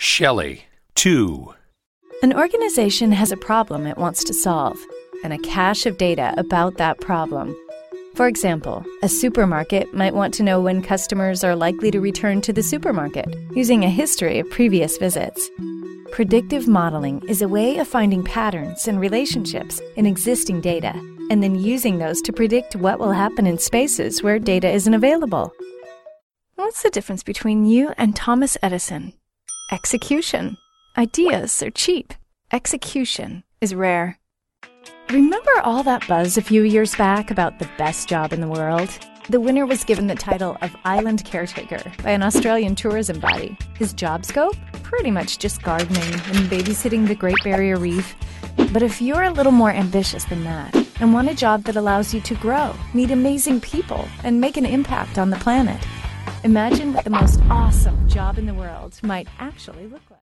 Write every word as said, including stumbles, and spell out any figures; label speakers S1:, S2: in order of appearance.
S1: Shelley. two.
S2: An organization has a problem it wants to solve, and a cache of data about that problem. For example, a supermarket might want to know when customers are likely to return to the supermarket, using a history of previous visits. Predictive modeling is a way of finding patterns and relationships in existing data, and then using those to predict what will happen in spaces where data isn't available. What's the difference between you and Thomas Edison? Execution. Ideas are cheap. Execution is rare. Remember all that buzz a few years back about the best job in the world? The winner was given the title of Island Caretaker by an Australian tourism body. His job scope? Pretty much just gardening and babysitting the Great Barrier Reef. But if you're a little more ambitious than that and want a job that allows you to grow, meet amazing people, and make an impact on the planet, imagine what the most awesome job in the world might actually look like.